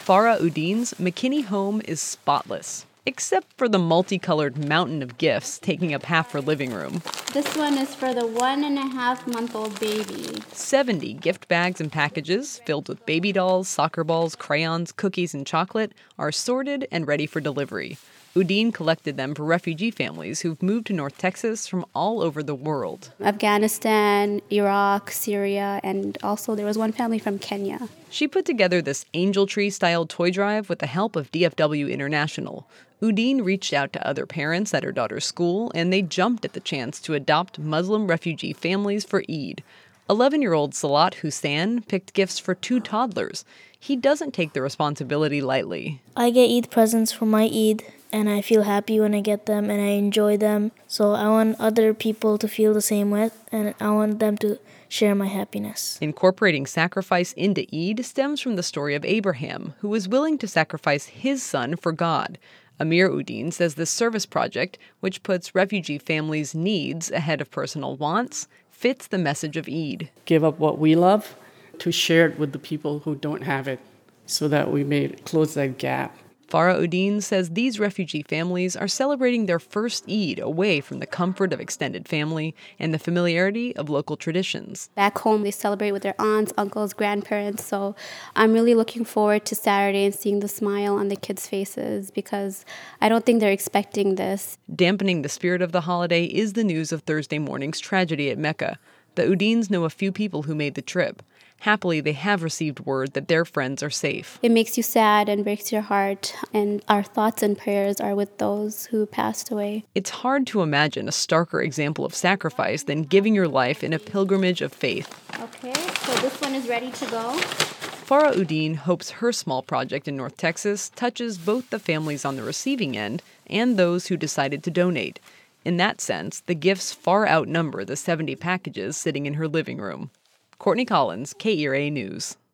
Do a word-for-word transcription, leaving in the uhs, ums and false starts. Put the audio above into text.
Farah Uddin's McKinney home is spotless, except for the multicolored mountain of gifts taking up half her living room. This one is for the one and a half month old baby. seventy gift bags and packages filled with baby dolls, soccer balls, crayons, cookies, and chocolate are sorted and ready for delivery. Uddin collected them for refugee families who've moved to North Texas from all over the world. Afghanistan, Iraq, Syria, and also there was one family from Kenya. She put together this angel tree-style toy drive with the help of D F W International. Uddin reached out to other parents at her daughter's school, and they jumped at the chance to adopt Muslim refugee families for Eid. eleven-year-old Salat Hussein picked gifts for two toddlers. He doesn't take the responsibility lightly. I get Eid presents for my Eid, and I feel happy when I get them, and I enjoy them. So I want other people to feel the same way, and I want them to share my happiness. Incorporating sacrifice into Eid stems from the story of Abraham, who was willing to sacrifice his son for God. Amir Uddin says this service project, which puts refugee families' needs ahead of personal wants, fits the message of Eid. Give up what we love to share it with the people who don't have it so that we may close that gap. Farah Uddin says these refugee families are celebrating their first Eid away from the comfort of extended family and the familiarity of local traditions. Back home, they celebrate with their aunts, uncles, grandparents. So I'm really looking forward to Saturday and seeing the smile on the kids' faces because I don't think they're expecting this. Dampening the spirit of the holiday is the news of Thursday morning's tragedy at Mecca. The Uddins know a few people who made the trip. Happily, they have received word that their friends are safe. It makes you sad and breaks your heart, and our thoughts and prayers are with those who passed away. It's hard to imagine a starker example of sacrifice than giving your life in a pilgrimage of faith. Okay, so this one is ready to go. Farah Uddin hopes her small project in North Texas touches both the families on the receiving end and those who decided to donate. In that sense, the gifts far outnumber the seventy packages sitting in her living room. Courtney Collins, K E R A News.